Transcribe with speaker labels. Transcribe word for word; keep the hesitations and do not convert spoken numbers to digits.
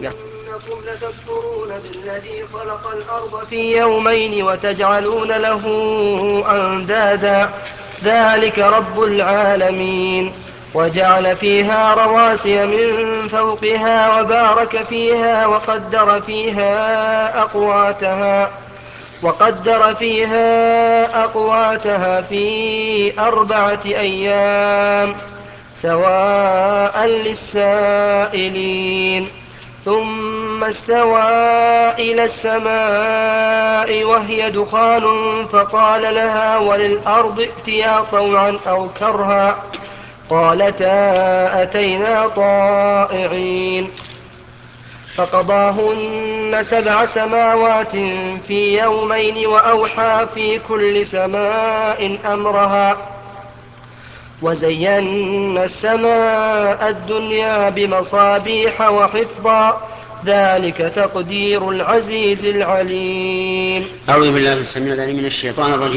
Speaker 1: إنكم لتكفرون بالذي خلق الأرض في يومين وتجعلون له أندادا ذلك رب العالمين. وجعل فيها رواسي من فوقها وبارك فيها وقدر فيها أقواتها وقدر فيها أقواتها في أربعة أيام سواء للسائلين. ثم استوى إلى السماء وهي دخان فقال لها وللأرض ائتيا طوعا أو كرها قالتا أتينا طائعين. فقضاهن سبع سماوات في يومين وأوحى في كل سماء أمرها وزينا السماء الدنيا بمصابيح وحفظا ذلك تقدير العزيز العليم.
Speaker 2: أعوذ بالله السميع العليم من الشيطان الرجيم.